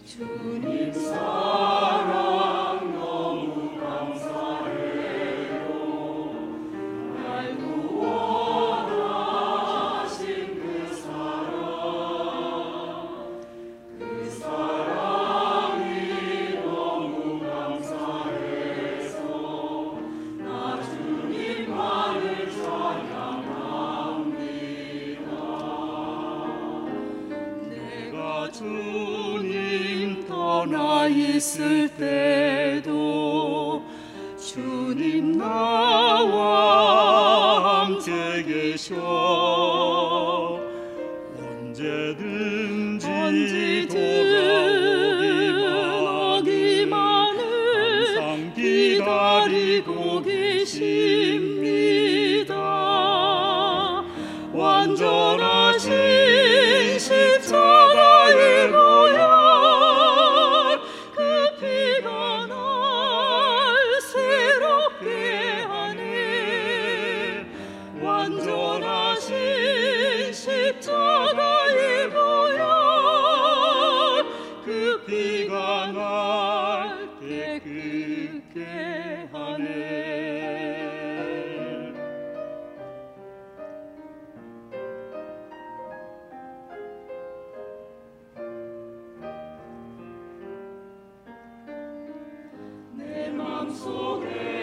주님 사랑 너무 감사해요. 날 구원하신 그 사랑이 너무 감사해서 나 주님만을 찬양합니다. 내가 주님 떠나 있을 때도 주님 나와 함께 계셔. 언제든지 돌아오기만을 항상 기다리고 계십니다. 완전하신 십자가의 보혈, 그 피가 날 새롭게 하네. 완전하신 십자가의 보혈, 그 피가 날 깨끗게 하네. 내 맘속에